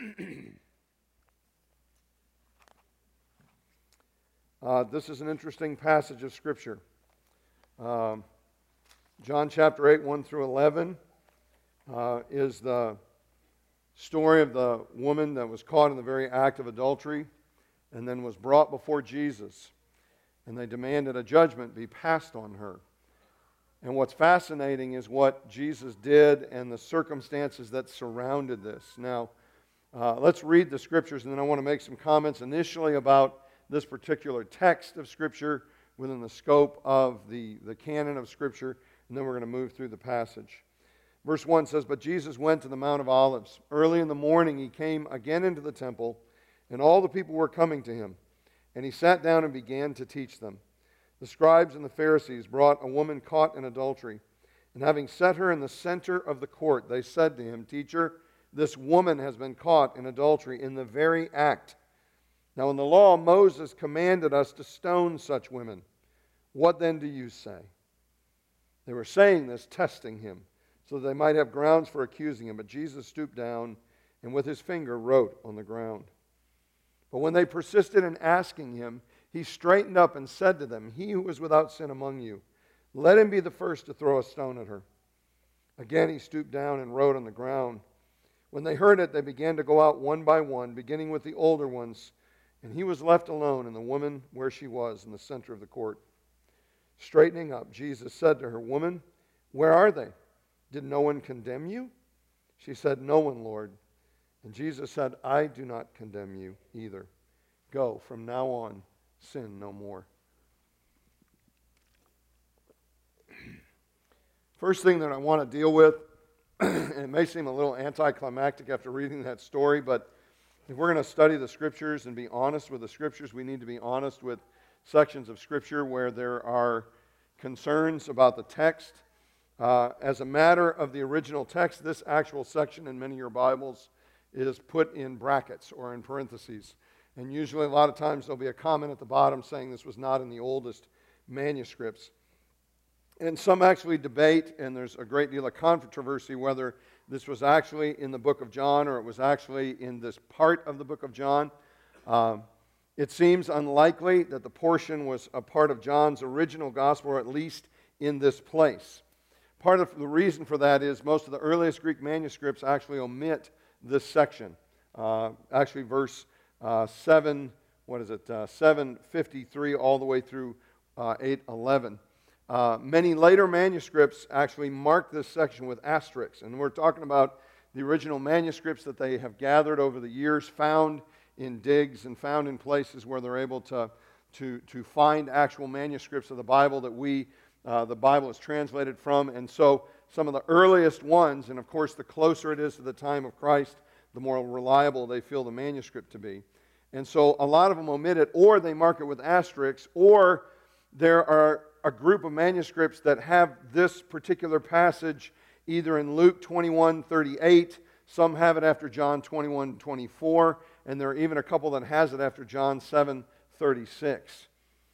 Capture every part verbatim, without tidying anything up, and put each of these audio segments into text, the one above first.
Uh, this is an interesting passage of Scripture. Um, John chapter eight, one through eleven uh, is the story of the woman that was caught in the very act of adultery and then was brought before Jesus. And they demanded a judgment be passed on her. And what's fascinating is what Jesus did and the circumstances that surrounded this. Now, uh, let's read the Scriptures, and then I want to make some comments initially about this particular text of Scripture within the scope of the, the canon of Scripture, and then we're going to move through the passage. Verse one says, "But Jesus went to the Mount of Olives. Early in the morning he came again into the temple, and all the people were coming to him. And he sat down and began to teach them. The scribes and the Pharisees brought a woman caught in adultery. And having set her in the center of the court, they said to him, 'Teacher, this woman has been caught in adultery in the very act. Now in the law, Moses commanded us to stone such women. What then do you say?' They were saying this, testing him, so that they might have grounds for accusing him. But Jesus stooped down and with his finger wrote on the ground. But when they persisted in asking him, he straightened up and said to them, 'He who is without sin among you, let him be the first to throw a stone at her.' Again he stooped down and wrote on the ground. When they heard it, they began to go out one by one, beginning with the older ones. And he was left alone, and the woman where she was, in the center of the court. Straightening up, Jesus said to her, 'Woman, where are they? Did no one condemn you?' She said, 'No one, Lord.' And Jesus said, 'I do not condemn you either. Go, from now on, sin no more.'" First thing that I want to deal with, and it may seem a little anticlimactic after reading that story, but if we're going to study the Scriptures and be honest with the Scriptures, we need to be honest with sections of Scripture where there are concerns about the text. Uh, as a matter of the original text, this actual section in many of your Bibles is put in brackets or in parentheses. And usually a lot of times there'll be a comment at the bottom saying this was not in the oldest manuscripts. And some actually debate, and there's a great deal of controversy, whether this was actually in the book of John or it was actually in this part of the book of John. Um, it seems unlikely that the portion was a part of John's original gospel, or at least in this place. Part of the reason for that is most of the earliest Greek manuscripts actually omit this section. Uh, actually, verse uh, seven, what is it, uh, seven fifty-three all the way through uh, eight eleven. Uh, many later manuscripts actually mark this section with asterisks, and we're talking about the original manuscripts that they have gathered over the years, found in digs and found in places where they're able to, to, to find actual manuscripts of the Bible that we, uh, the Bible is translated from. And so some of the earliest ones, and of course the closer it is to the time of Christ, the more reliable they feel the manuscript to be. And so a lot of them omit it, or they mark it with asterisks, or there are a group of manuscripts that have this particular passage either in Luke twenty-one thirty-eight, some have it after John twenty-one twenty-four, and there are even a couple that has it after John seven thirty-six.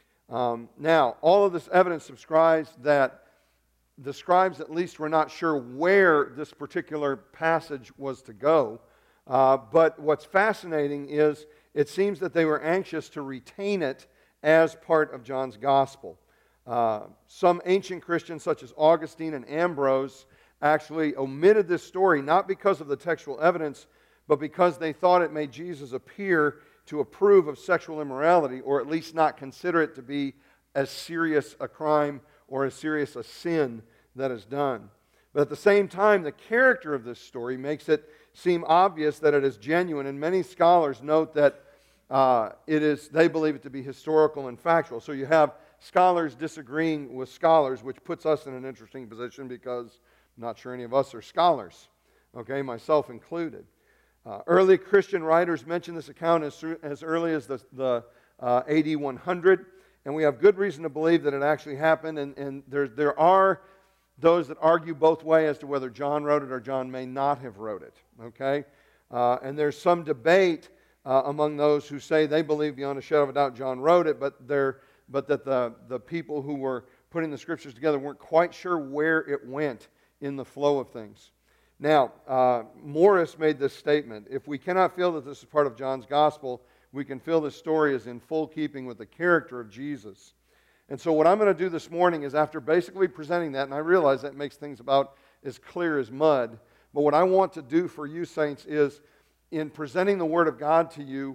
Um, now, all of this evidence subscribes that the scribes at least were not sure where this particular passage was to go, uh, but what's fascinating is it seems that they were anxious to retain it as part of John's gospel. Uh, some ancient Christians, such as Augustine and Ambrose, actually omitted this story, not because of the textual evidence, but because they thought it made Jesus appear to approve of sexual immorality, or at least not consider it to be as serious a crime or as serious a sin that is done. But at the same time, the character of this story makes it seem obvious that it is genuine, and many scholars note that uh, it is, they believe it to be historical and factual. So you have scholars disagreeing with scholars, which puts us in an interesting position because I'm not sure any of us are scholars, okay, myself included. Uh, early Christian writers mention this account as, as early as the, the uh, A D one hundred, and we have good reason to believe that it actually happened, and, and there, there are those that argue both ways as to whether John wrote it or John may not have wrote it, okay? Uh, and there's some debate uh, among those who say they believe beyond a shadow of a doubt John wrote it, but they're but that the, the people who were putting the Scriptures together weren't quite sure where it went in the flow of things. Now, uh, Morris made this statement: if we cannot feel that this is part of John's gospel, we can feel this story is in full keeping with the character of Jesus. And so what I'm going to do this morning is, after basically presenting that, and I realize that makes things about as clear as mud, but what I want to do for you saints is, in presenting the Word of God to you,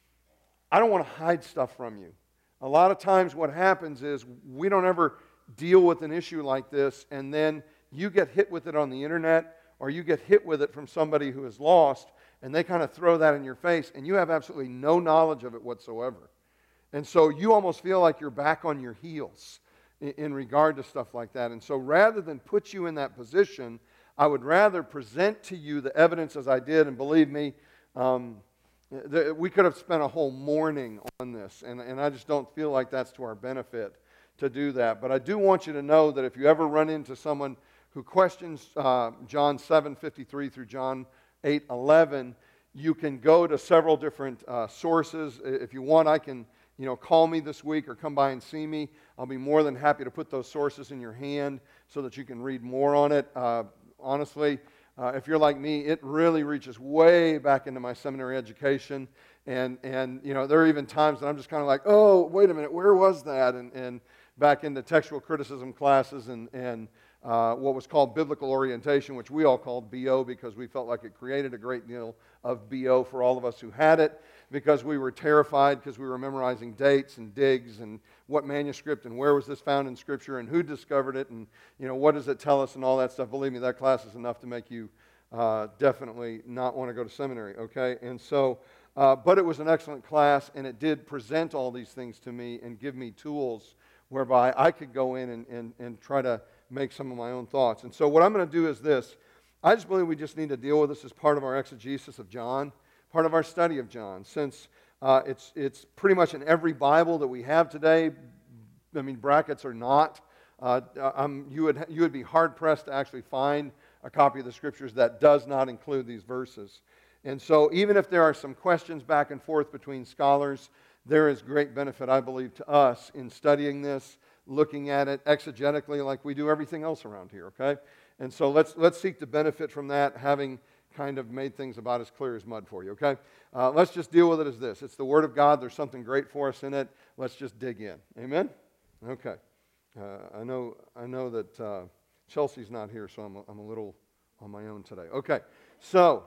I don't want to hide stuff from you. A lot of times what happens is we don't ever deal with an issue like this, and then you get hit with it on the internet, or you get hit with it from somebody who is lost, and they kind of throw that in your face, and you have absolutely no knowledge of it whatsoever. And so you almost feel like you're back on your heels in, in regard to stuff like that. And so rather than put you in that position, I would rather present to you the evidence as I did, and believe me, um, the, we could have spent a whole morning on this, and, and I just don't feel like that's to our benefit to do that. But I do want you to know that if you ever run into someone who questions uh, John seven fifty-three through John eight eleven, you can go to several different uh, sources. If you want, I can, you know, call me this week or come by and see me. I'll be more than happy to put those sources in your hand so that you can read more on it. Uh, honestly, uh, if you're like me, it really reaches way back into my seminary education. And, and you know, there are even times that I'm just kind of like, oh, wait a minute, where was that? And, and back into textual criticism classes and, and uh, what was called biblical orientation, which we all called B O because we felt like it created a great deal of B O for all of us who had it, because we were terrified because we were memorizing dates and digs and what manuscript and where was this found in Scripture and who discovered it and, you know, what does it tell us and all that stuff. Believe me, that class is enough to make you uh, definitely not want to go to seminary, okay? And so, uh, but it was an excellent class, and it did present all these things to me and give me tools whereby I could go in and, and, and try to make some of my own thoughts. And so what I'm going to do is this. I just believe we just need to deal with this as part of our exegesis of John, part of our study of John, since uh, it's, it's pretty much in every Bible that we have today. I mean, brackets or not, uh, um, you, would, you would be hard-pressed to actually find a copy of the Scriptures that does not include these verses. And so even if there are some questions back and forth between scholars, there is great benefit, I believe, to us in studying this, looking at it exegetically like we do everything else around here, okay? And so let's, let's seek to benefit from that, having kind of made things about as clear as mud for you, okay? Uh, let's just deal with it as this. It's the Word of God. There's something great for us in it. Let's just dig in. Amen? Okay. Uh, I know I know that uh, Chelsea's not here, so I'm a, I'm a little on my own today. Okay. So,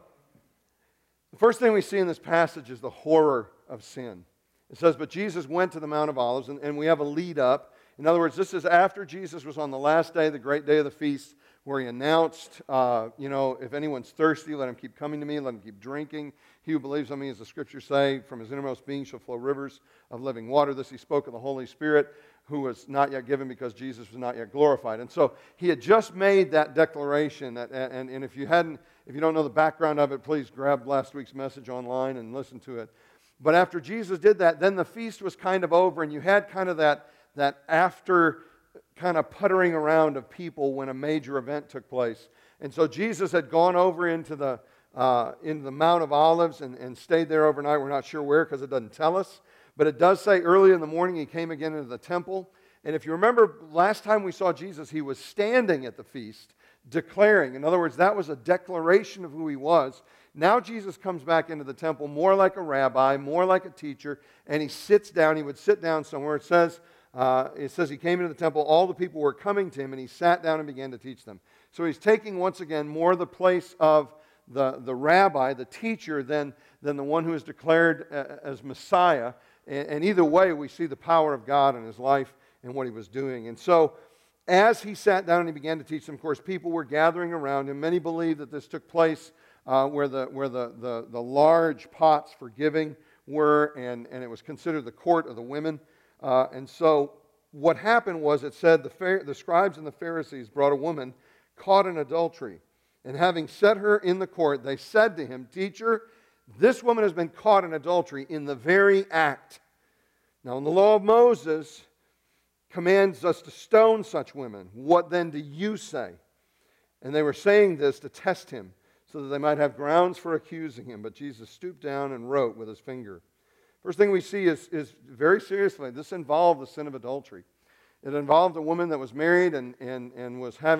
the first thing we see in this passage is the horror of sin. It says, but Jesus went to the Mount of Olives, and, and we have a lead up. In other words, this is after Jesus was on the last day, the great day of the feast, where he announced, uh, you know, if anyone's thirsty, let him keep coming to me, let him keep drinking. He who believes on me, as the Scriptures say, from his innermost being shall flow rivers of living water. This he spoke of the Holy Spirit, who was not yet given because Jesus was not yet glorified. And so he had just made that declaration, that, and, and if you hadn't, if you don't know the background of it, please grab last week's message online and listen to it. But after Jesus did that, then the feast was kind of over, and you had kind of that, that after kind of puttering around of people when a major event took place. And so Jesus had gone over into the, uh, into the Mount of Olives and, and stayed there overnight. We're not sure where because it doesn't tell us. But it does say early in the morning he came again into the temple. And if you remember, last time we saw Jesus, he was standing at the feast, declaring. In other words, that was a declaration of who he was. Now Jesus comes back into the temple more like a rabbi, more like a teacher, and he sits down. He would sit down somewhere. It says, uh, it says he came into the temple. All the people were coming to him, and he sat down and began to teach them. So he's taking, once again, more the place of the, the rabbi, the teacher, than, than the one who is declared uh, as Messiah. And, and either way, we see the power of God in his life and what he was doing. And so as he sat down and he began to teach them, of course, people were gathering around him. Many believe that this took place Uh, where the where the, the, the large pots for giving were, and, and it was considered the court of the women. Uh, and so what happened was, it said, the, the scribes and the Pharisees brought a woman caught in adultery. And having set her in the court, they said to him, Teacher, this woman has been caught in adultery in the very act. Now, in the law of Moses commands us to stone such women. What then do you say? And they were saying this to test him, so that they might have grounds for accusing him. But Jesus stooped down and wrote with his finger. First thing we see is, is very seriously, this involved the sin of adultery. It involved a woman that was married and, and, and was having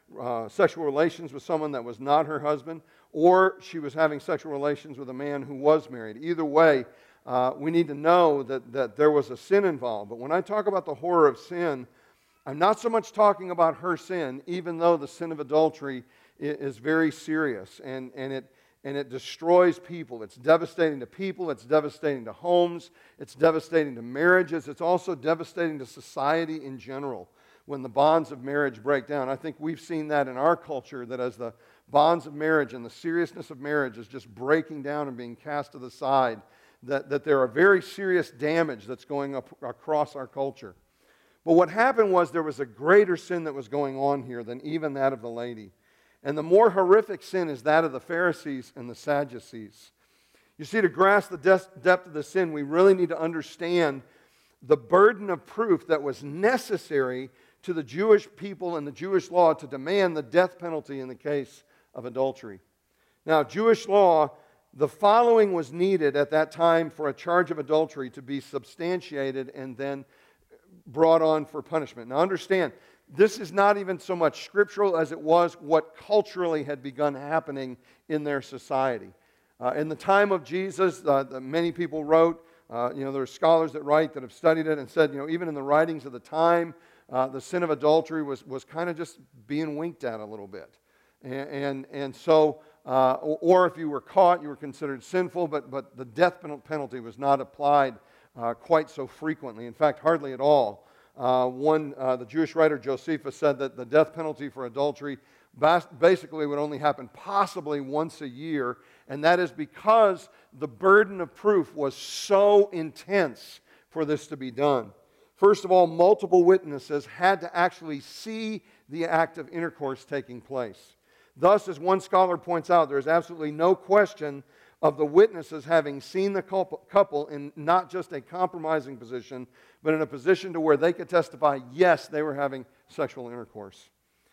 uh, sexual relations with someone that was not her husband, or she was having sexual relations with a man who was married. Either way, uh, we need to know that, that there was a sin involved. But when I talk about the horror of sin, I'm not so much talking about her sin, even though the sin of adultery is, is very serious, and, and, it, and it destroys people. It's devastating to people, it's devastating to homes, it's devastating to marriages, it's also devastating to society in general when the bonds of marriage break down. I think we've seen that in our culture, that as the bonds of marriage and the seriousness of marriage is just breaking down and being cast to the side, that, that there are very serious damage that's going up across our culture. But what happened was there was a greater sin that was going on here than even that of the lady. And the more horrific sin is that of the Pharisees and the Sadducees. You see, to grasp the de- depth of the sin, we really need to understand the burden of proof that was necessary to the Jewish people and the Jewish law to demand the death penalty in the case of adultery. Now, Jewish law, the following was needed at that time for a charge of adultery to be substantiated and then brought on for punishment. Now, understand, this is not even so much scriptural as it was what culturally had begun happening in their society. Uh, in the time of Jesus, uh, the, many people wrote, uh, you know, there are scholars that write that have studied it and said, you know, even in the writings of the time, Uh, the sin of adultery was, was kind of just being winked at a little bit. And, and, and so, uh, or, or if you were caught, you were considered sinful, but, but the death penalty was not applied uh, quite so frequently. In fact, hardly at all. Uh, one, uh, the Jewish writer Josephus said that the death penalty for adultery bas- basically would only happen possibly once a year, and that is because the burden of proof was so intense for this to be done. First of all, multiple witnesses had to actually see the act of intercourse taking place. Thus, as one scholar points out, there is absolutely no question of the witnesses having seen the couple in not just a compromising position, but in a position to where they could testify, yes, they were having sexual intercourse.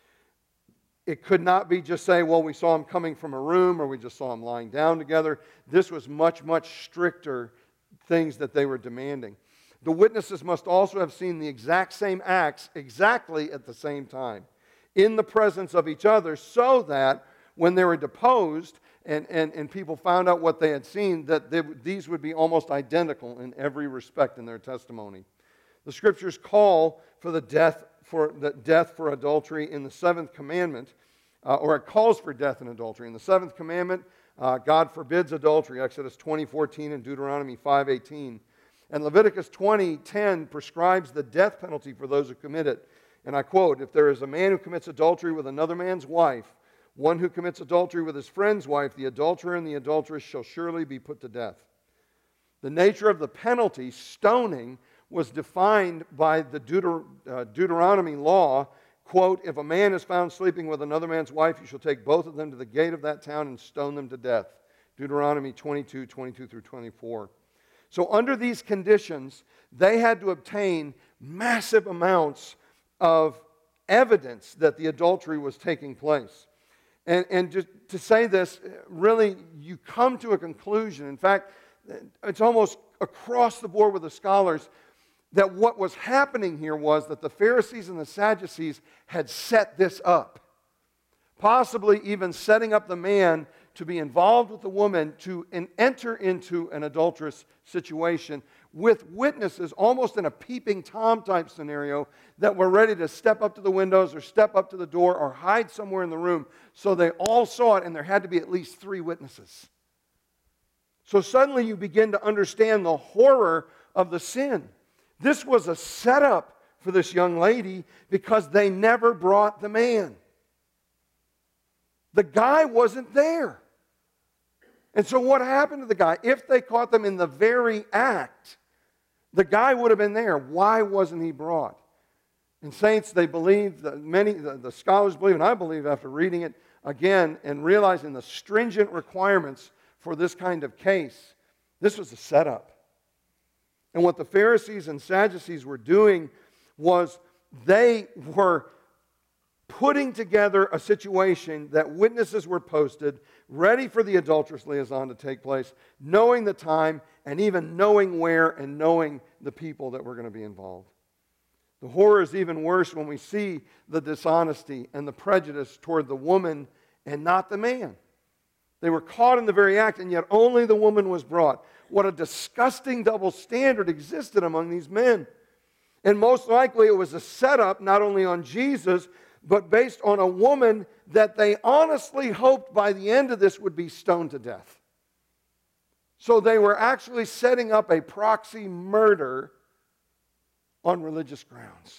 It could not be just say, well, we saw them coming from a room or we just saw them lying down together. This was much, much stricter things that they were demanding. The witnesses must also have seen the exact same acts exactly at the same time in the presence of each other, so that when they were deposed and, and, and people found out what they had seen, that they, these would be almost identical in every respect in their testimony. The Scriptures call for the death for the death for adultery in the seventh commandment, uh, or it calls for death in adultery. In the seventh commandment, uh, God forbids adultery, Exodus twenty fourteen and Deuteronomy five eighteen. And Leviticus twenty ten prescribes the death penalty for those who commit it. And I quote, "If there is a man who commits adultery with another man's wife, one who commits adultery with his friend's wife, the adulterer and the adulteress shall surely be put to death." The nature of the penalty, stoning, was defined by the Deuter, uh, Deuteronomy law. Quote, "If a man is found sleeping with another man's wife, you shall take both of them to the gate of that town and stone them to death." Deuteronomy twenty-two, twenty-two through twenty-four. So under these conditions, they had to obtain massive amounts of evidence that the adultery was taking place. And, and just to say this, really, you come to a conclusion. In fact, it's almost across the board with the scholars that what was happening here was that the Pharisees and the Sadducees had set this up. Possibly even setting up the man to be involved with the woman to in, enter into an adulterous situation with witnesses, almost in a peeping Tom type scenario, that were ready to step up to the windows or step up to the door or hide somewhere in the room. So they all saw it, and there had to be at least three witnesses. So suddenly you begin to understand the horror of the sin. This was a setup for this young lady because they never brought the man. The guy wasn't there. And so what happened to the guy? If they caught them in the very act, the guy would have been there. Why wasn't he brought? And saints, they believe, that many, the, the scholars believe, and I believe after reading it again and realizing the stringent requirements for this kind of case, this was a setup. And what the Pharisees and Sadducees were doing was they were putting together a situation that witnesses were posted, ready for the adulterous liaison to take place, knowing the time, and even knowing where, and knowing the people that were going to be involved. The horror is even worse when we see the dishonesty and the prejudice toward the woman and not the man. They were caught in the very act, and yet only the woman was brought. What a disgusting double standard existed among these men. And most likely it was a setup not only on Jesus, but based on a woman that they honestly hoped by the end of this would be stoned to death. So they were actually setting up a proxy murder on religious grounds.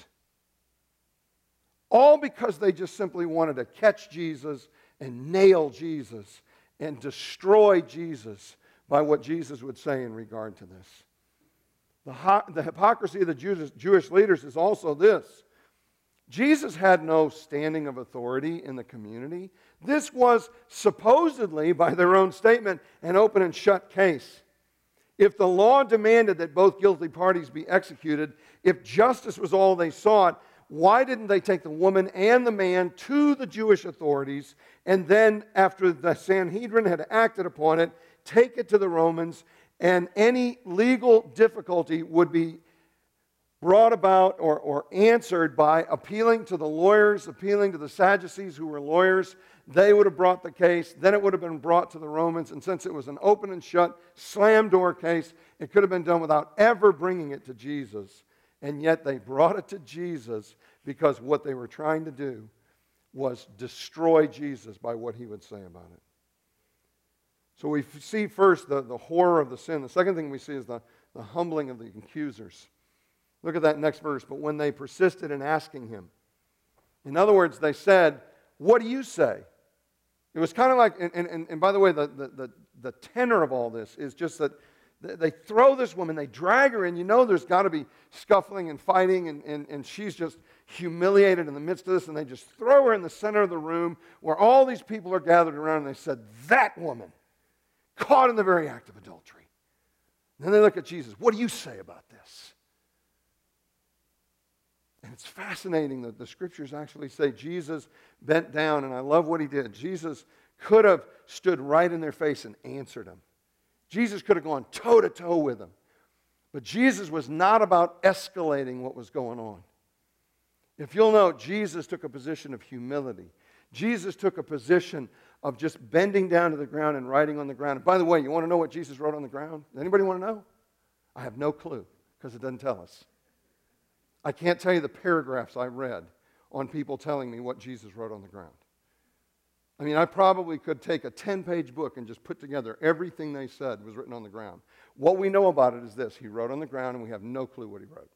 All because they just simply wanted to catch Jesus and nail Jesus and destroy Jesus by what Jesus would say in regard to this. The, ho- the hypocrisy of the Jews, Jewish leaders is also this. Jesus had no standing of authority in the community. This was supposedly, by their own statement, an open and shut case. If the law demanded that both guilty parties be executed, if justice was all they sought, why didn't they take the woman and the man to the Jewish authorities, and then, after the Sanhedrin had acted upon it, take it to the Romans, and any legal difficulty would be brought about or, or answered by appealing to the lawyers, appealing to the Sadducees who were lawyers. They would have brought the case. Then it would have been brought to the Romans. And since it was an open and shut, slam door case, it could have been done without ever bringing it to Jesus. And yet they brought it to Jesus because what they were trying to do was destroy Jesus by what he would say about it. So we see first the, the horror of the sin. The second thing we see is the, the humbling of the accusers. Look at that next verse. But when they persisted in asking him, in other words, they said, "What do you say?" It was kind of like, and, and, and by the way, the, the, the, the tenor of all this is just that they throw this woman, they drag her in. You know there's got to be scuffling and fighting, and, and, and she's just humiliated in the midst of this, and they just throw her in the center of the room where all these people are gathered around, and they said, "That woman, caught in the very act of adultery." And then they look at Jesus. "What do you say about this?" And it's fascinating that the scriptures actually say Jesus bent down, and I love what he did. Jesus could have stood right in their face and answered them. Jesus could have gone toe-to-toe with them. But Jesus was not about escalating what was going on. If you'll note, Jesus took a position of humility. Jesus took a position of just bending down to the ground and writing on the ground. And by the way, you want to know what Jesus wrote on the ground? Does anybody want to know? I have no clue, because it doesn't tell us. I can't tell you the paragraphs I read on people telling me what Jesus wrote on the ground. I mean, I probably could take a ten-page book and just put together everything they said was written on the ground. What we know about it is this. He wrote on the ground, and we have no clue what he wrote.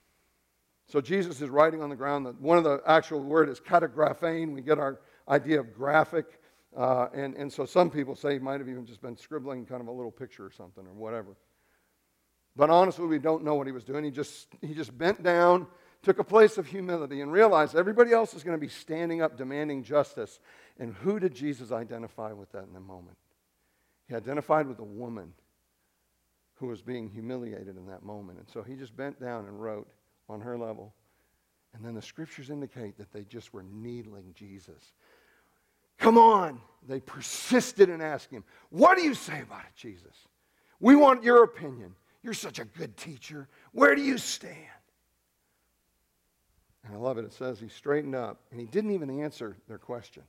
So Jesus is writing on the ground. One of the actual word is katagraphein. We get our idea of graphic. Uh, and, and so some people say he might have even just been scribbling kind of a little picture or something or whatever. But honestly, we don't know what he was doing. He just, he just bent down, took a place of humility, and realized everybody else is going to be standing up demanding justice. And who did Jesus identify with that in the moment? He identified with a woman who was being humiliated in that moment. And so he just bent down and wrote on her level. And then the scriptures indicate that they just were needling Jesus. "Come on." They persisted in asking him, "What do you say about it, Jesus? We want your opinion. You're such a good teacher. Where do you stand?" And I love it. It says he straightened up, and he didn't even answer their question.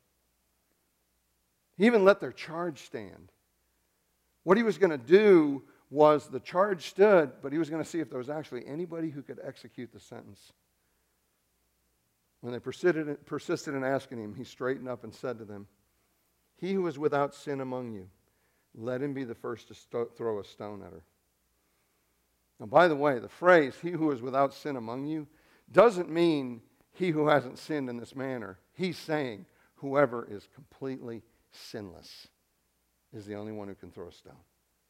He even let their charge stand. What he was going to do was the charge stood, but he was going to see if there was actually anybody who could execute the sentence. When they persisted, persisted in asking him, he straightened up and said to them, "He who is without sin among you, let him be the first to sto- throw a stone at her." Now, by the way, the phrase, "he who is without sin among you," doesn't mean he who hasn't sinned in this manner. He's saying whoever is completely sinless is the only one who can throw a stone.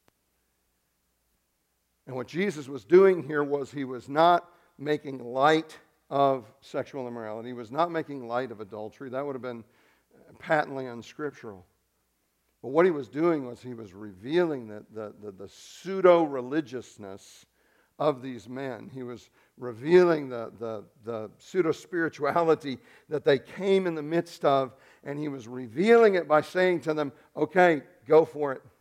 And what Jesus was doing here was he was not making light of sexual immorality. He was not making light of adultery. That would have been patently unscriptural. But what he was doing was he was revealing the, the, the, the pseudo-religiousness of these men. He was revealing the, the, the pseudo-spirituality that they came in the midst of, and he was revealing it by saying to them, "Okay, go for it."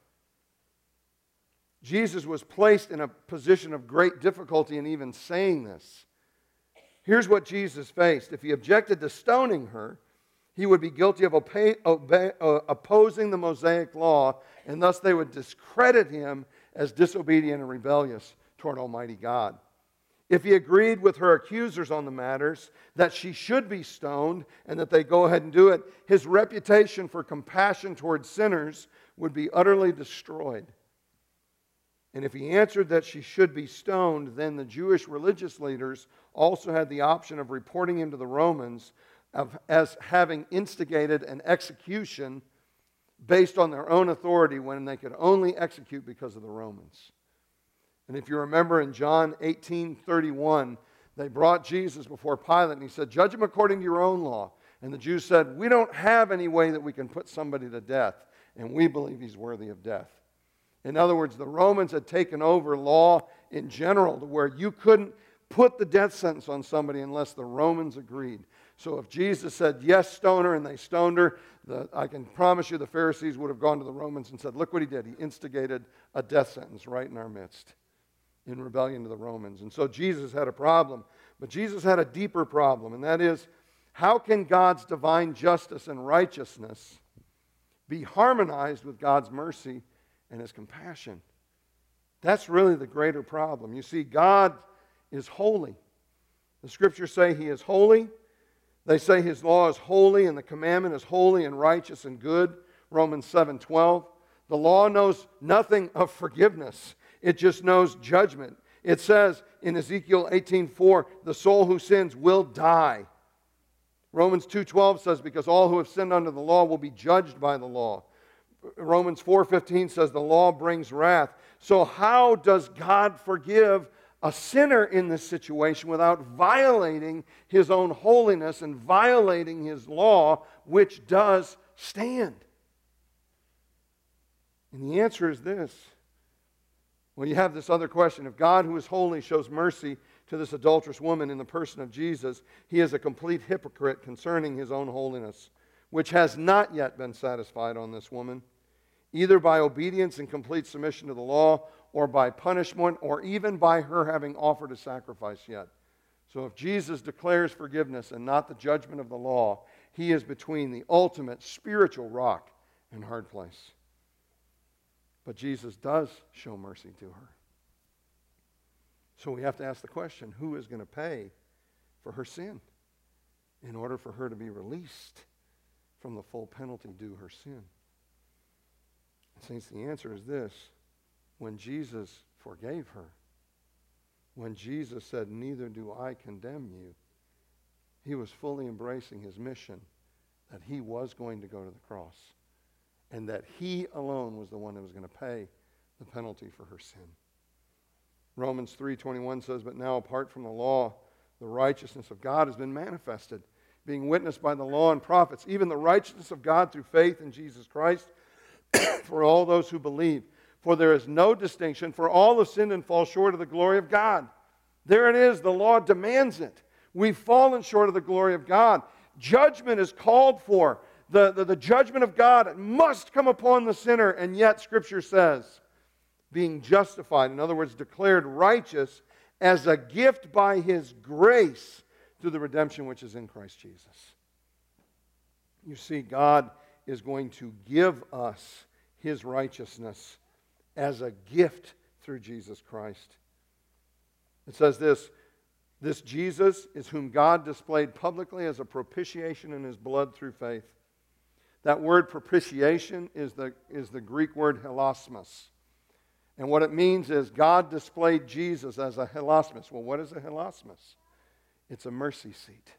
Jesus was placed in a position of great difficulty in even saying this. Here's what Jesus faced. If he objected to stoning her, he would be guilty of obey, obey, uh, opposing the Mosaic law, and thus they would discredit him as disobedient and rebellious toward Almighty God. If he agreed with her accusers on the matters, that she should be stoned and that they go ahead and do it, his reputation for compassion toward sinners would be utterly destroyed. And if he answered that she should be stoned, then the Jewish religious leaders also had the option of reporting him to the Romans of, as having instigated an execution based on their own authority when they could only execute because of the Romans. And if you remember in John eighteen thirty-one, they brought Jesus before Pilate and he said, "Judge him according to your own law." And the Jews said, "We don't have any way that we can put somebody to death, and we believe he's worthy of death." In other words, the Romans had taken over law in general to where you couldn't put the death sentence on somebody unless the Romans agreed. So if Jesus said, "Yes, stone her," and they stoned her, the, I can promise you the Pharisees would have gone to the Romans and said, "Look what he did. He instigated a death sentence right in our midst in rebellion to the Romans." And so Jesus had a problem. But Jesus had a deeper problem, and that is, how can God's divine justice and righteousness be harmonized with God's mercy and his compassion? That's really the greater problem. You see, God is holy. The scriptures say he is holy. They say his law is holy and the commandment is holy and righteous and good. Romans seven twelve. The law knows nothing of forgiveness. It just knows judgment. It says in Ezekiel eighteen four, the soul who sins will die. Romans two twelve says, because all who have sinned under the law will be judged by the law. Romans four fifteen says the law brings wrath. So how does God forgive a sinner in this situation without violating his own holiness and violating his law, which does stand? And the answer is this. Well, you have this other question. If God, who is holy, shows mercy to this adulterous woman in the person of Jesus, he is a complete hypocrite concerning his own holiness, which has not yet been satisfied on this woman, either by obedience and complete submission to the law, or by punishment, or even by her having offered a sacrifice yet. So if Jesus declares forgiveness and not the judgment of the law, he is between the ultimate spiritual rock and hard place. But Jesus does show mercy to her. So we have to ask the question, who is going to pay for her sin in order for her to be released from the full penalty due her sin? Saints, the answer is this. When Jesus forgave her, when Jesus said, "Neither do I condemn you," he was fully embracing his mission that he was going to go to the cross and that he alone was the one that was going to pay the penalty for her sin. Romans three twenty-one says, "But now apart from the law, the righteousness of God has been manifested, being witnessed by the law and prophets, even the righteousness of God through faith in Jesus Christ for all those who believe. For there is no distinction, for all have sinned and fall short of the glory of God." There it is. The law demands it. We've fallen short of the glory of God. Judgment is called for. The, the, the judgment of God must come upon the sinner, and yet Scripture says, being justified, in other words, declared righteous as a gift by his grace through the redemption which is in Christ Jesus. You see, God is going to give us his righteousness as a gift through Jesus Christ. It says this, "This Jesus is whom God displayed publicly as a propitiation in his blood through faith." That word propitiation is the, is the Greek word hilasmos. And what it means is God displayed Jesus as a hilasmos. Well, what is a hilasmos? It's a mercy seat.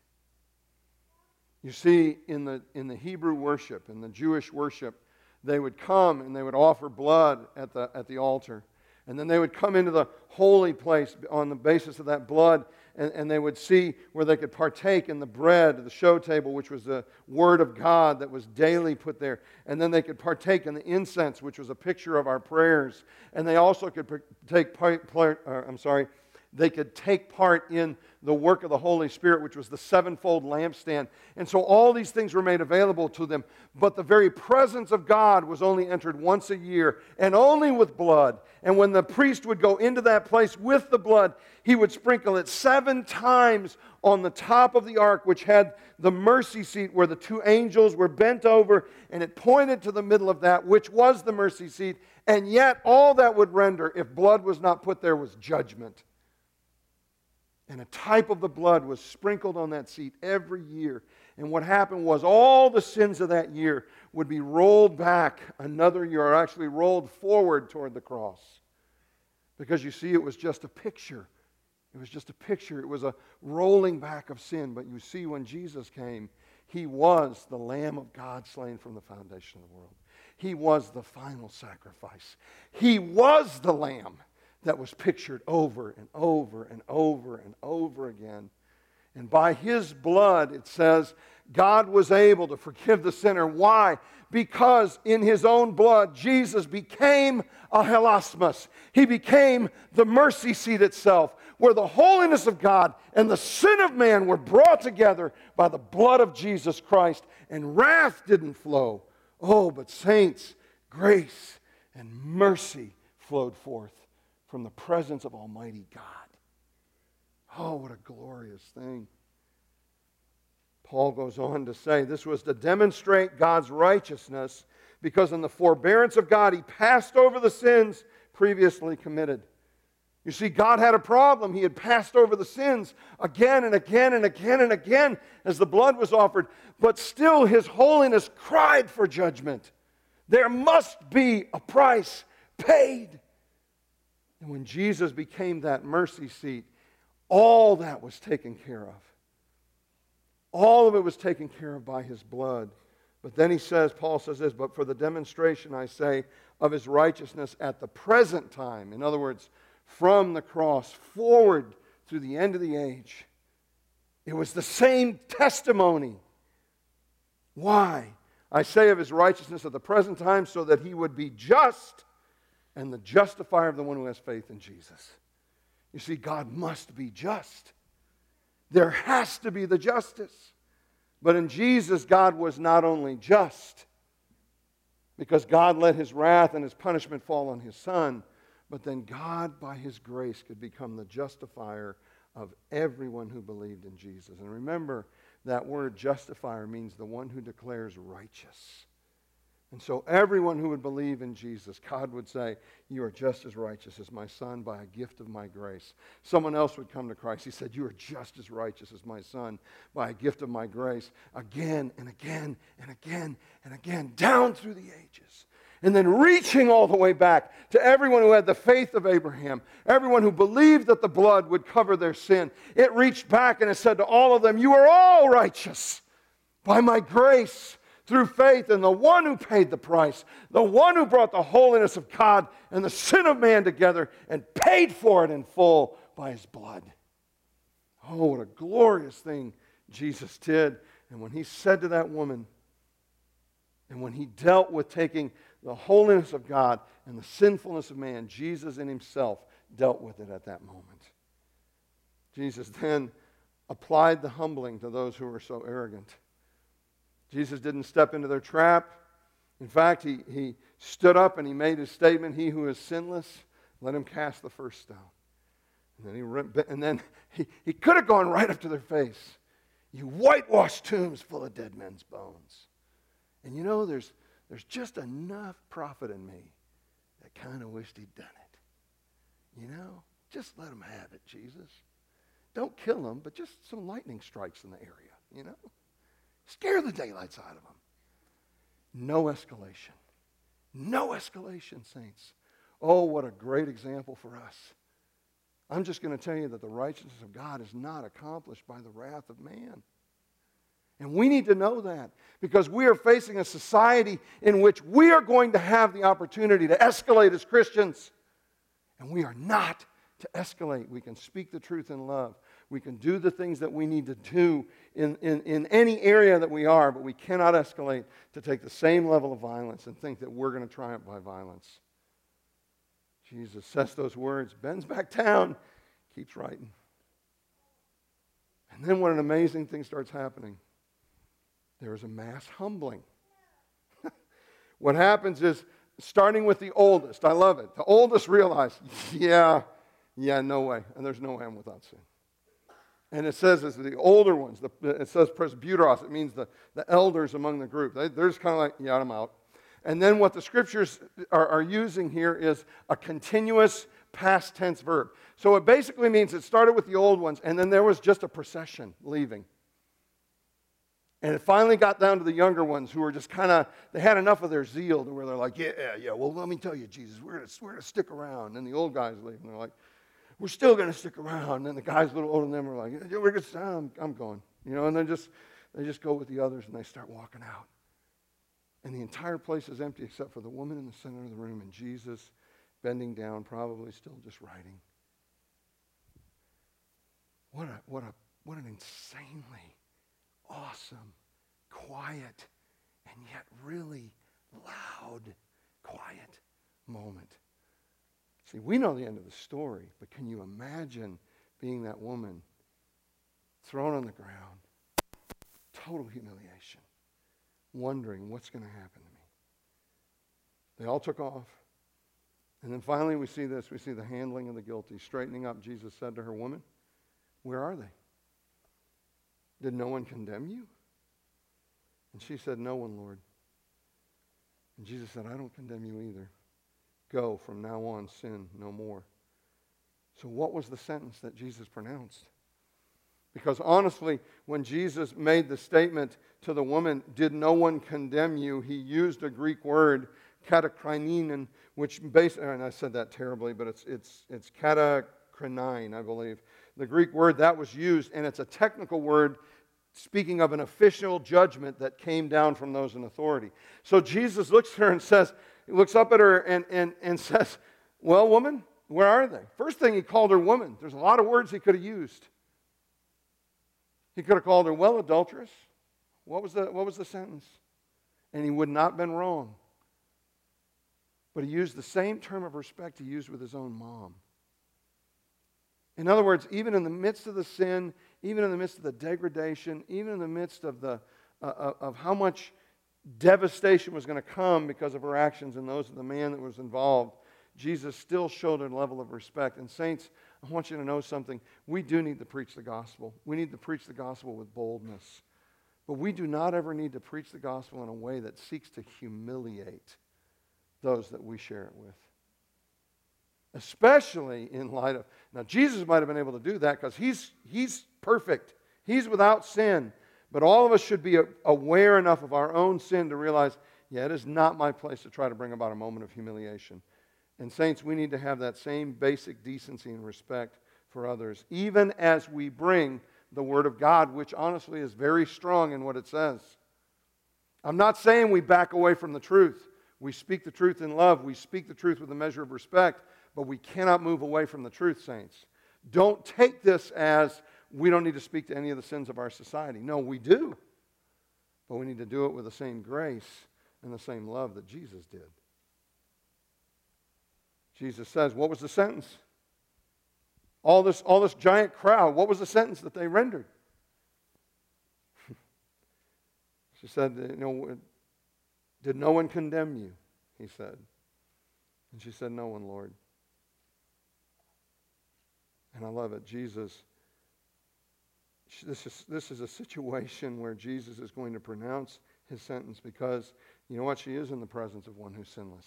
You see, in the, in the Hebrew worship, in the Jewish worship, they would come and they would offer blood at the, at the altar. And then they would come into the holy place on the basis of that blood, and, and they would see where they could partake in the bread, the show table, which was the Word of God that was daily put there. And then they could partake in the incense, which was a picture of our prayers. And they also could take, uh, I'm sorry, they could take part in the work of the Holy Spirit, which was the sevenfold lampstand. And so all these things were made available to them. But the very presence of God was only entered once a year, and only with blood. And when the priest would go into that place with the blood, he would sprinkle it seven times on the top of the ark, which had the mercy seat where the two angels were bent over, and it pointed to the middle of that, which was the mercy seat. And yet all that would render, if blood was not put there, was judgment. And a type of the blood was sprinkled on that seat every year. And what happened was all the sins of that year would be rolled back another year, or actually rolled forward toward the cross. Because you see, it was just a picture. It was just a picture. It was a rolling back of sin. But you see, when Jesus came, He was the Lamb of God slain from the foundation of the world. He was the final sacrifice. He was the Lamb that was pictured over and over and over and over again. And by His blood, it says, God was able to forgive the sinner. Why? Because in His own blood, Jesus became a hilasmos. He became the mercy seat itself, where the holiness of God and the sin of man were brought together by the blood of Jesus Christ, and wrath didn't flow. Oh, but saints, grace and mercy flowed forth from the presence of Almighty God. Oh, what a glorious thing. Paul goes on to say, this was to demonstrate God's righteousness, because in the forbearance of God, He passed over the sins previously committed. You see, God had a problem. He had passed over the sins again and again and again and again as the blood was offered. But still, His holiness cried for judgment. There must be a price paid. And when Jesus became that mercy seat, all that was taken care of. All of it was taken care of by His blood. But then he says, Paul says this, but for the demonstration, I say, of His righteousness at the present time. In other words, from the cross forward through the end of the age. It was the same testimony. Why? I say of His righteousness at the present time, so that He would be just and the justifier of the one who has faith in Jesus. You see, God must be just. There has to be the justice. But in Jesus, God was not only just, because God let His wrath and His punishment fall on His Son, but then God, by His grace, could become the justifier of everyone who believed in Jesus. And remember, that word justifier means the one who declares righteous. And so everyone who would believe in Jesus, God would say, you are just as righteous as my Son by a gift of my grace. Someone else would come to Christ. He said, you are just as righteous as my Son by a gift of my grace. Again and again and again and again, down through the ages. And then reaching all the way back to everyone who had the faith of Abraham, everyone who believed that the blood would cover their sin. It reached back and it said to all of them, you are all righteous by my grace, through faith in the one who paid the price, the one who brought the holiness of God and the sin of man together and paid for it in full by His blood. Oh, what a glorious thing Jesus did. And when He said to that woman, and when He dealt with taking the holiness of God and the sinfulness of man, Jesus in Himself dealt with it at that moment. Jesus then applied the humbling to those who were so arrogant. Jesus didn't step into their trap. In fact, he, he stood up and He made His statement, he who is sinless, let him cast the first stone. And then he, and then he, he could have gone right up to their face. You whitewashed tombs full of dead men's bones. And you know, there's, there's just enough prophet in me that kind of wished he'd done it. You know, just let him have it, Jesus. Don't kill him, but just some lightning strikes in the area, you know. Scare the daylights out of them. No escalation. No escalation, saints. Oh, what a great example for us. I'm just going to tell you that the righteousness of God is not accomplished by the wrath of man. And we need to know that, because we are facing a society in which we are going to have the opportunity to escalate as Christians. And we are not to escalate. We can speak the truth in love. We can do the things that we need to do in, in, in any area that we are, but we cannot escalate to take the same level of violence and think that we're going to triumph by violence. Jesus says those words, bends back down, Keeps writing. And then when an amazing thing starts happening, there is a mass humbling. What happens is, starting with the oldest, I love it. The oldest realized, yeah, yeah, no way. And there's no way I'm without sin. And it says, as the older ones, the, it says presbyteros, it means the, the elders among the group. They, they're just kind of like, yeah, I'm out. And then what the scriptures are, are using here is a continuous past tense verb. So it basically means it started with the old ones, and then there was just a procession leaving. And it finally got down to the younger ones who were just kind of, they had enough of their zeal to where they're like, yeah, yeah, well, let me tell you, Jesus, we're going we're to stick around. And the old guys leave, and they're like, we're still going to stick around. And then the guys a little older than them are like, yeah, we're just, I'm, I'm going. You know, and then just, they just go with the others, and they start walking out. And the entire place is empty except for the woman in the center of the room and Jesus bending down, probably still just writing. What a, what a, what an insanely awesome, quiet, and yet really loud, quiet moment. See, we know the end of the story, but can you imagine being that woman thrown on the ground, total humiliation, wondering what's going to happen to me? They all took off. And then finally we see this. We see the handling of the guilty. Straightening up, Jesus said to her, woman, where are they? Did no one condemn you? And she said, no one, Lord. And Jesus said, I don't condemn you either. Go, from now on, sin no more. So what was the sentence that Jesus pronounced? Because honestly, when Jesus made the statement to the woman, did no one condemn you, he used a Greek word, katakrinein, which basically, and I said that terribly, but it's it's it's katakrinein, I believe. The Greek word that was used, and it's a technical word speaking of an official judgment that came down from those in authority. So Jesus looks at her and says, he looks up at her and, and, and says, well, woman, where are they? First thing, he called her woman. There's a lot of words he could have used. He could have called her, well, adulteress. What was the, what was the sentence? And he would not have been wrong. But he used the same term of respect he used with his own mom. In other words, even in the midst of the sin, even in the midst of the degradation, even in the midst of the uh, of how much devastation was going to come because of her actions and those of the man that was involved, Jesus still showed a level of respect. And saints, I want you to know something. We do need to preach the gospel. We need to preach the gospel with boldness. But we do not ever need to preach the gospel in a way that seeks to humiliate those that we share it with. Especially in light of, now Jesus might have been able to do that because he's, he's perfect. He's without sin. But all of us should be aware enough of our own sin to realize, yeah, it is not my place to try to bring about a moment of humiliation. And saints, we need to have that same basic decency and respect for others, even as we bring the Word of God, which honestly is very strong in what it says. I'm not saying we back away from the truth. We speak the truth in love. We speak the truth with a measure of respect. But we cannot move away from the truth, saints. Don't take this as we don't need to speak to any of the sins of our society. No, we do. But we need to do it with the same grace and the same love that Jesus did. Jesus says, what was the sentence? All this, all this giant crowd, what was the sentence that they rendered? She said, you know, did no one condemn you? He said. And she said, no one, Lord. And I love it. Jesus, this is, this is a situation where Jesus is going to pronounce his sentence because, you know what, she is in the presence of one who's sinless.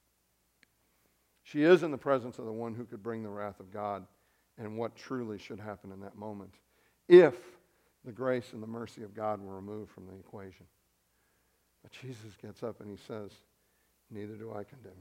She is in the presence of the one who could bring the wrath of God and what truly should happen in that moment if the grace and the mercy of God were removed from the equation. But Jesus gets up and he says, neither do I condemn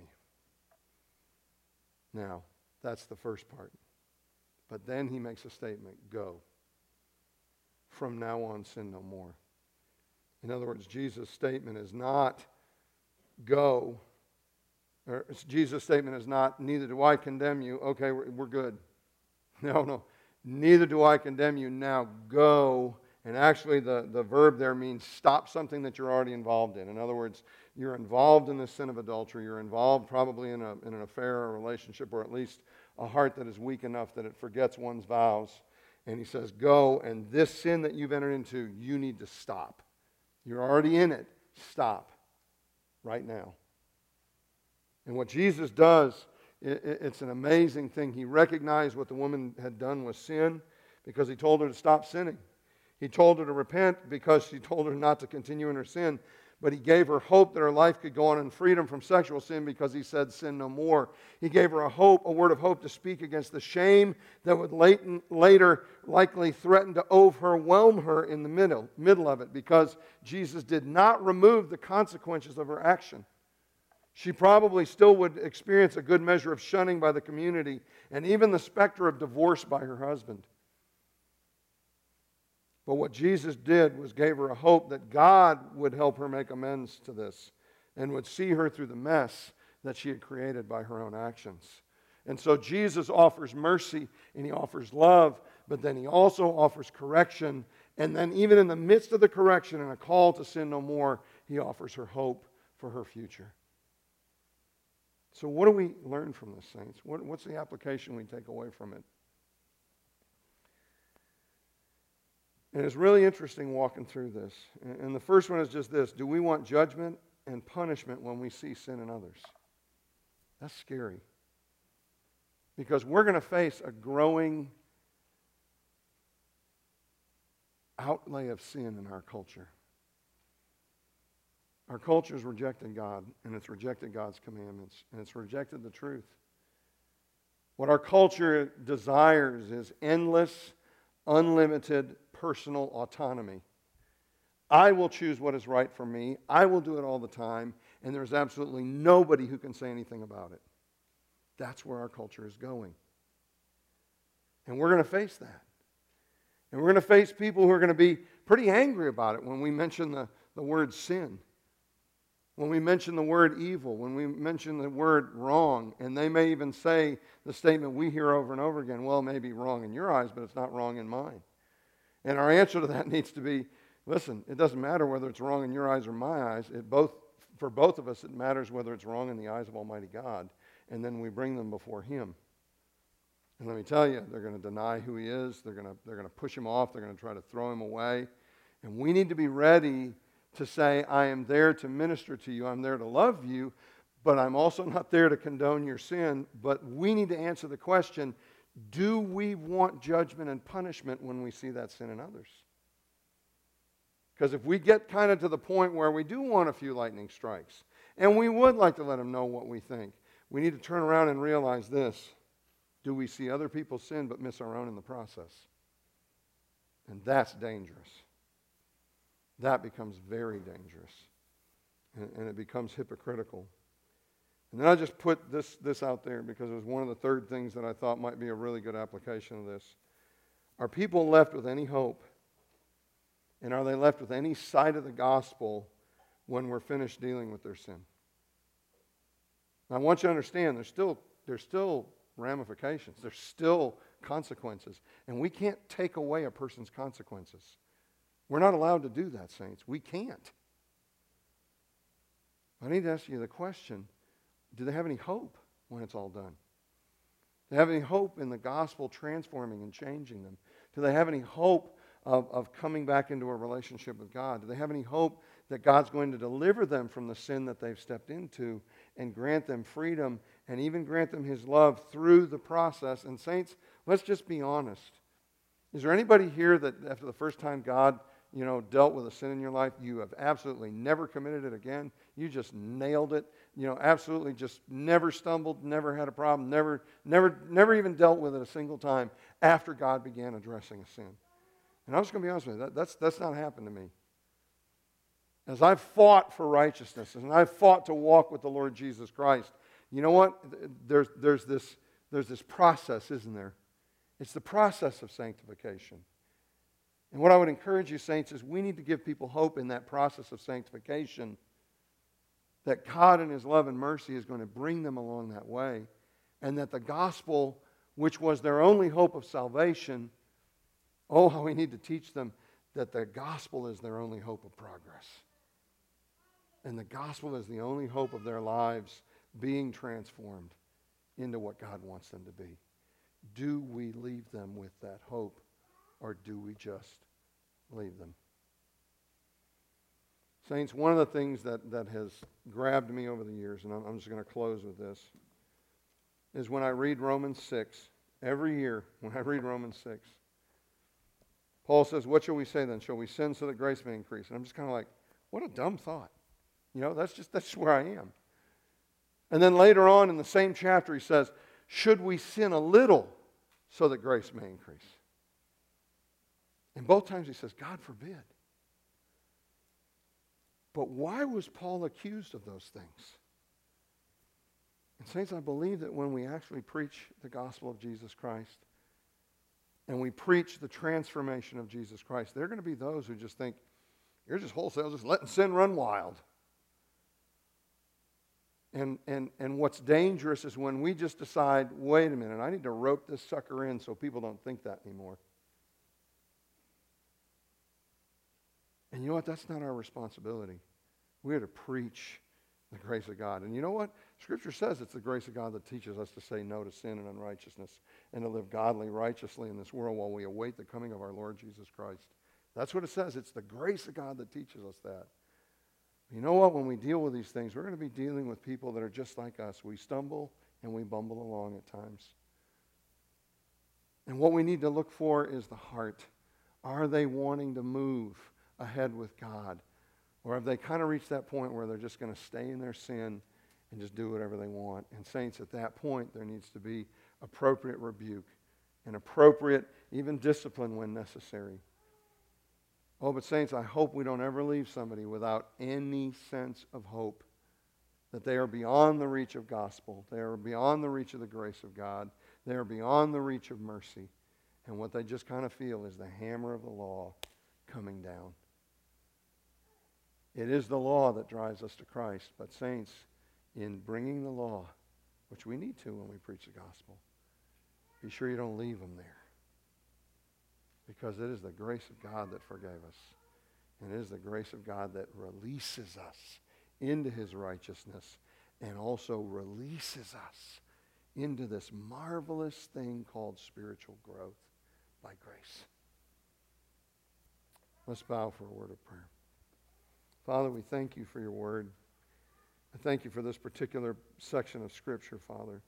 you. Now, that's the first part. But then he makes a statement, go. From now on, sin no more. In other words, Jesus' statement is not go. Or Jesus' statement is not, neither do I condemn you. Okay, we're, we're good. No, no. Neither do I condemn you. Now go. And actually the, the verb there means stop something that you're already involved in. In other words, you're involved in the sin of adultery. You're involved probably in, a, in an affair or a relationship or at least a heart that is weak enough that it forgets one's vows. And he says, go, and this sin that you've entered into, you need to stop. You're already in it. Stop right now. And what Jesus does, it's an amazing thing. He recognized what the woman had done was sin because he told her to stop sinning. He told her to repent because he told her not to continue in her sin. But he gave her hope that her life could go on in freedom from sexual sin because he said, sin no more. He gave her a hope, a word of hope to speak against the shame that would latent, later likely threaten to overwhelm her in the middle, middle of it because Jesus did not remove the consequences of her action. She probably still would experience a good measure of shunning by the community and even the specter of divorce by her husband. But what Jesus did was gave her a hope that God would help her make amends to this and would see her through the mess that she had created by her own actions. And so Jesus offers mercy and he offers love, but then he also offers correction. And then even in the midst of the correction and a call to sin no more, he offers her hope for her future. So what do we learn from this, saints? What, what's the application we take away from it? And it's really interesting walking through this. And the first one is just this. Do we want judgment and punishment when we see sin in others? That's scary. Because we're going to face a growing outlay of sin in our culture. Our culture has rejected God, and it's rejected God's commandments, and it's rejected the truth. What our culture desires is endless, unlimited personal autonomy. I will choose what is right for me. I will do it all the time, and there's absolutely nobody who can say anything about it. That's where our culture is going. And we're going to face that. And we're going to face people who are going to be pretty angry about it when we mention the, the word sin. When we mention the word evil, when we mention the word wrong, and they may even say the statement we hear over and over again, well, it may be wrong in your eyes, but it's not wrong in mine. And our answer to that needs to be, listen, it doesn't matter whether it's wrong in your eyes or my eyes. It both, for both of us, it matters whether it's wrong in the eyes of Almighty God. And then we bring them before Him. And let me tell you, they're going to deny who He is. They're going to, they're going to push Him off. They're going to try to throw Him away. And we need to be ready to say, I am there to minister to you. I'm there to love you. But I'm also not there to condone your sin. But we need to answer the question, do we want judgment and punishment when we see that sin in others? Because if we get kind of to the point where we do want a few lightning strikes, and we would like to let them know what we think, we need to turn around and realize this. Do we see other people's sin but miss our own in the process? And that's dangerous. That becomes very dangerous. And, and it becomes hypocritical. And then I just put this, this out there because it was one of the third things that I thought might be a really good application of this. Are people left with any hope? And are they left with any sight of the gospel when we're finished dealing with their sin? Now, I want you to understand there's still, there's still ramifications. There's still consequences. And we can't take away a person's consequences. We're not allowed to do that, saints. We can't. I need to ask you the question, do they have any hope when it's all done? Do they have any hope in the gospel transforming and changing them? Do they have any hope of, of coming back into a relationship with God? Do they have any hope that God's going to deliver them from the sin that they've stepped into and grant them freedom and even grant them His love through the process? And saints, let's just be honest. Is there anybody here that after the first time God, you know, dealt with a sin in your life, you have absolutely never committed it again? You just nailed it. You know, absolutely just never stumbled, never had a problem, never, never, never even dealt with it a single time after God began addressing a sin. And I'm just going to be honest with you, that, that's, that's not happened to me. As I've fought for righteousness, and I've fought to walk with the Lord Jesus Christ, you know what? There's, there's, this, there's this process, isn't there? It's the process of sanctification. And what I would encourage you, saints, is we need to give people hope in that process of sanctification, that God in His love and mercy is going to bring them along that way, and that the gospel, which was their only hope of salvation, oh, how we need to teach them that the gospel is their only hope of progress. And the gospel is the only hope of their lives being transformed into what God wants them to be. do we leave them with that hope, or do we just leave them? Saints, one of the things that, that has grabbed me over the years, and I'm, I'm just going to close with this, is when I read Romans six, every year when I read Romans six, Paul says, what shall we say then? Shall we sin so that grace may increase? And I'm just kind of like, what a dumb thought. You know, that's just, that's just where I am. And then later on in the same chapter, he says, should we sin a little so that grace may increase? And both times he says, God forbid. But why was Paul accused of those things? And saints, I believe that when we actually preach the gospel of Jesus Christ and we preach the transformation of Jesus Christ, there are going to be those who just think, you're just wholesale, just letting sin run wild. And, and, and what's dangerous is when we just decide, wait a minute, I need to rope this sucker in so people don't think that anymore. And you know what? That's not our responsibility. We are to preach the grace of God. And you know what? Scripture says it's the grace of God that teaches us to say no to sin and unrighteousness and to live godly, righteously in this world while we await the coming of our Lord Jesus Christ. That's what it says. It's the grace of God that teaches us that. You know what? When we deal with these things, we're going to be dealing with people that are just like us. We stumble and we bumble along at times. And what we need to look for is the heart. Are they wanting to move ahead with God? Or have they kind of reached that point where they're just going to stay in their sin and just do whatever they want? And saints, at that point, there needs to be appropriate rebuke and appropriate even discipline when necessary. Oh, but saints, I hope we don't ever leave somebody without any sense of hope that they are beyond the reach of gospel. They are beyond the reach of the grace of God. They are beyond the reach of mercy. And what they just kind of feel is the hammer of the law coming down. It is the law that drives us to Christ. But saints, in bringing the law, which we need to when we preach the gospel, be sure you don't leave them there. Because it is the grace of God that forgave us. And it is the grace of God that releases us into his righteousness and also releases us into this marvelous thing called spiritual growth by grace. Let's bow for a word of prayer. Father, we thank you for your word. I thank you for this particular section of Scripture, Father.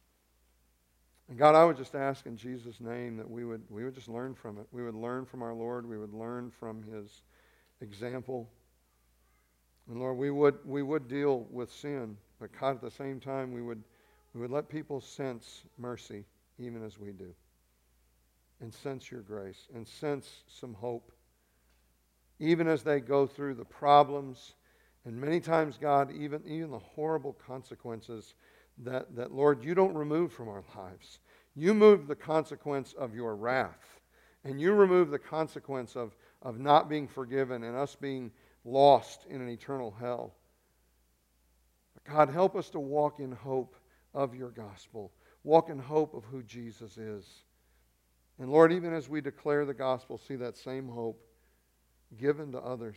And God, I would just ask in Jesus' name that we would, we would just learn from it. We would learn from our Lord. We would learn from his example. And Lord, we would, we would deal with sin, but God, at the same time, we would, we would let people sense mercy even as we do. And sense your grace. And sense some hope. Even as they go through the problems. And many times, God, even, even the horrible consequences that, that, Lord, you don't remove from our lives. You move the consequence of your wrath. And you remove the consequence of, of not being forgiven and us being lost in an eternal hell. But God, help us to walk in hope of your gospel. Walk in hope of who Jesus is. And Lord, even as we declare the gospel, see that same hope given to others.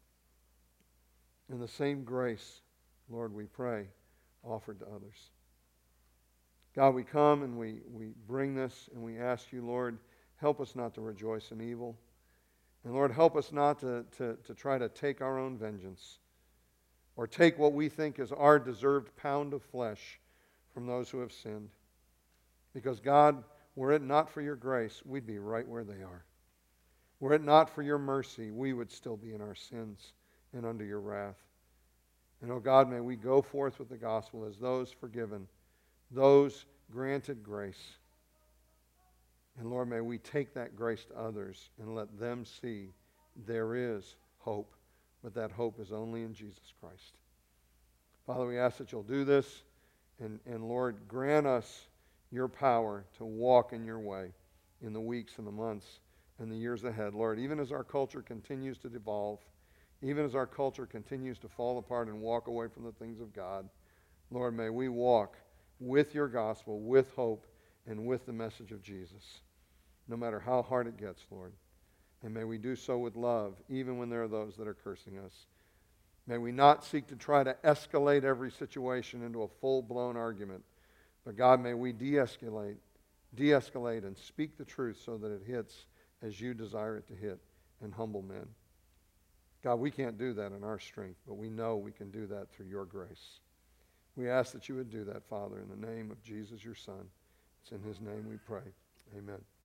And the same grace, Lord, we pray, offered to others. God, we come and we, we bring this and we ask you, Lord, help us not to rejoice in evil. And Lord, help us not to, to, to try to take our own vengeance or take what we think is our deserved pound of flesh from those who have sinned. Because God, were it not for your grace, we'd be right where they are. Were it not for your mercy, we would still be in our sins and under your wrath. And, oh God, may we go forth with the gospel as those forgiven, those granted grace. And Lord, may we take that grace to others and let them see there is hope, but that hope is only in Jesus Christ. Father, we ask that you'll do this, and, and Lord, grant us your power to walk in your way in the weeks and the months and the years ahead. Lord, even as our culture continues to devolve, even as our culture continues to fall apart and walk away from the things of God, Lord, may we walk with your gospel, with hope, and with the message of Jesus, no matter how hard it gets, Lord. And may we do so with love, even when there are those that are cursing us. May we not seek to try to escalate every situation into a full-blown argument, but God, may we de-escalate, de-escalate and speak the truth so that it hits as you desire it to hit and humble men. God, we can't do that in our strength, but we know we can do that through your grace. We ask that you would do that, Father, in the name of Jesus, your Son. It's in his name we pray. Amen.